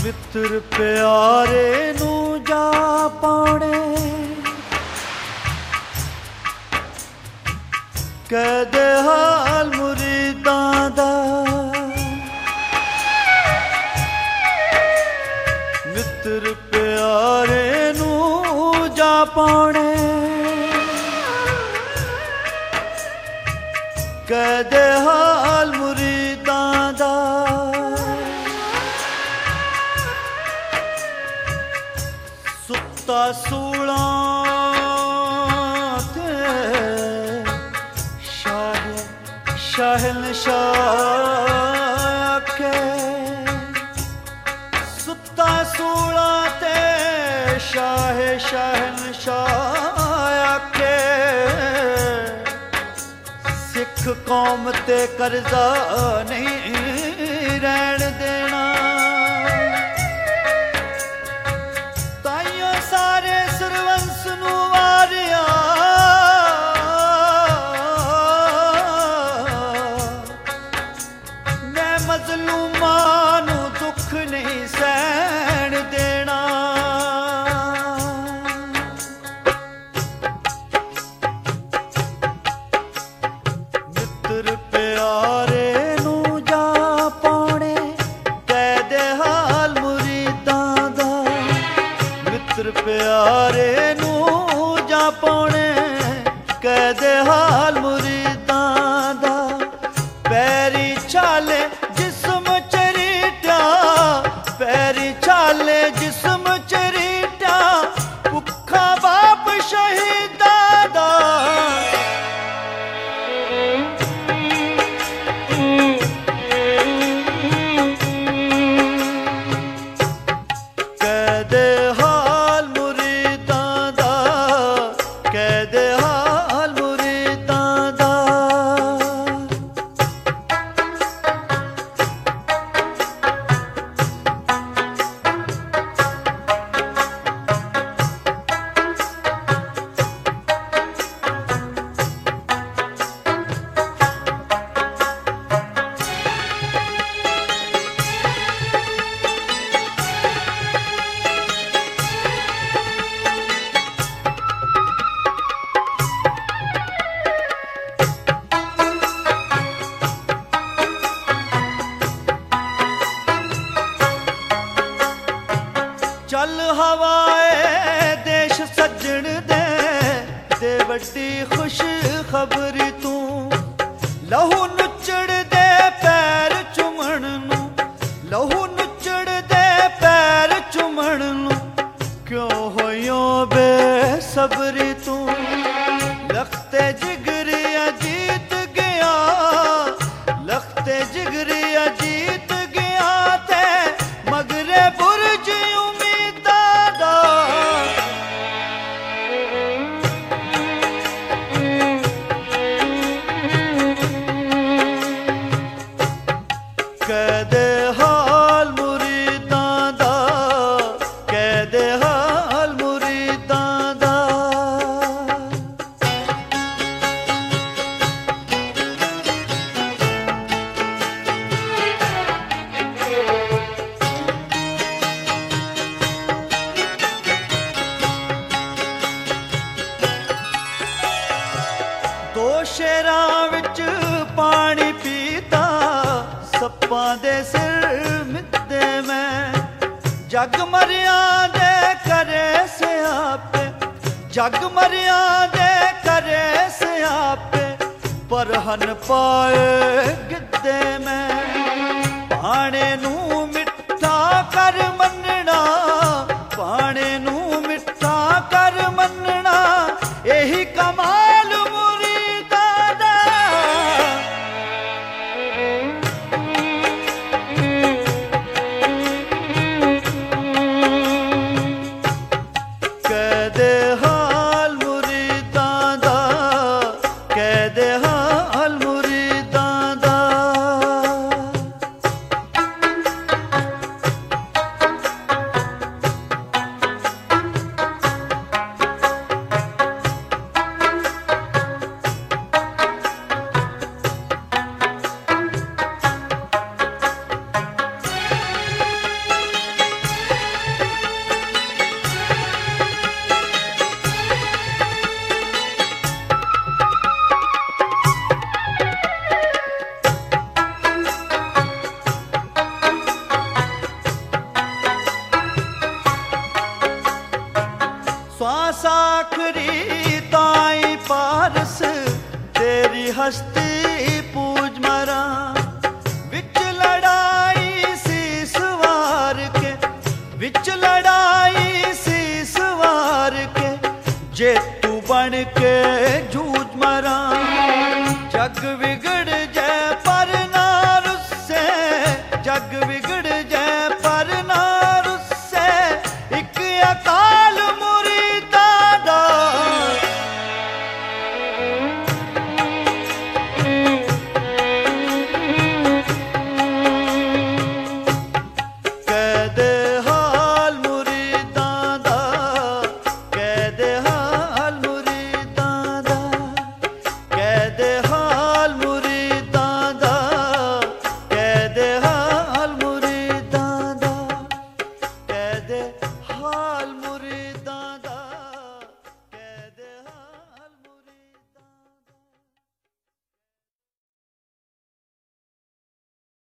मित्र प्यारे नू जा पाने कह दे हाल मुरीदां दा। मित्र प्यारे नू जा पाने कह दे हाल मुरीदां दा। सुत्ता सूला ते शहनशाह के सुत्ता सूला ते शहनशाह के सिख कौम ते कर्जा नहीं रहन देना। ताइयों सारे सुरवंश नू वारिया मैं मजलूमां नू दुख नहीं सहन देना। मित्र प्यारे नू जा पाने कह दे हाल मुरीदां दा। मित्र प्यारे नू जा पाने कह दे हाल मुरीदां दा। पैरी चाले जिस्म चरीटा पैरी चाले जिस्म चरीटा भुखा बाप शहीदा दा। कह दे हाल मुरीदां दा कह दे हाल मुरीदां दा। चल हवाए देश सज्जण दे वड्डी खुश खबरी तू। लहू नुचड़ दे पैर चुमण नू लहू नुचड़ दे पैर चुमण नू क्यों होयो बेसबरी तू। लखते जिगरिया जीत गया लखते जिगरिया जीत गया ते मगरे बुरज कह दे हाल मुरीदां दा कह दे हाल मुरीदां दा। दो शेरां विच पानी पीता सप्पां दे सिर मिदे मैं। जग मरिया दे करे स्यापे जग मरिया दे करे स्यापे परहन पाए गिद्दे मैं। पाने नू मिठा कर मनना पाने नू मिठा कर मनना यही कमाल मुरीदां दा। कह दे हाल मुरीदां दा कह दे हाल मुरीदां दा। जग बिगड़